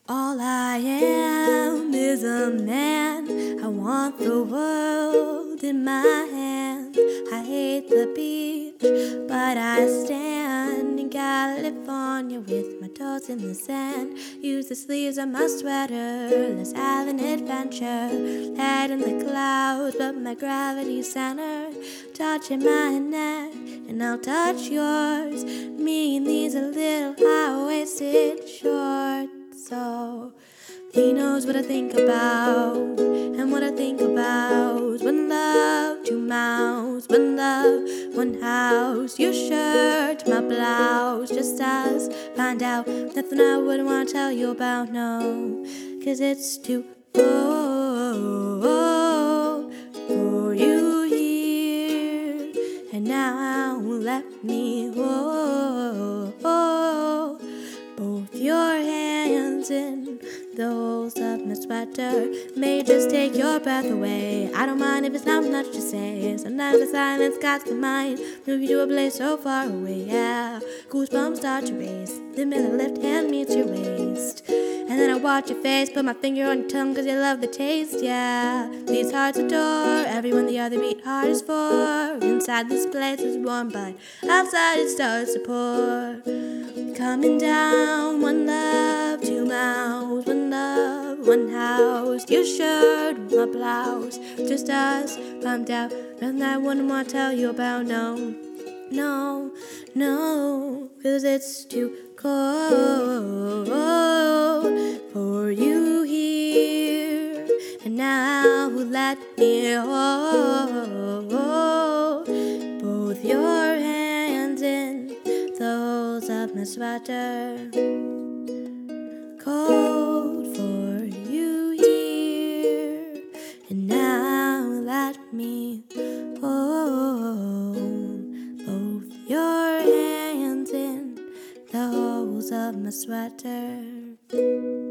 All I am is a man. I want the world in my hand. I hate the beach, but I stand in California with my toes in the sand. Use the sleeves of my sweater. Let's have an adventure. Head in the clouds, but my gravity's centered. Touching my neck, and I'll touch yours. Me in these little high-waisted shorts. So he knows what I think about, and what I think about. One love, two mouths, one love, one house. Your shirt, my blouse, just us. Find out nothing I wouldn't want to tell you about, no. 'Cause it's too cold for you here. And now let me hold both your hands in the holes of my sweater. May just take your breath away. I don't mind if it's not much to say. Sometimes the silence got the mind. Move you to a place so far away, yeah. Goosebumps start to race. The minute left hand meets your waist. And then I watch your face, put my finger on your tongue 'cause you love the taste, yeah. These hearts adore everyone the other beat hard is for. Inside this place is warm, but outside it starts to pour. Coming down, one love, two mouths, one love, one house. Your shirt, my blouse, just us, pumped out. Nothing I wouldn't want to tell you about, no. No, no, 'cause it's too cold for you here. And now let me hold both your hands in the holes of my sweater. Cold for you here. And now let me hold both your hands in the holes of my sweater.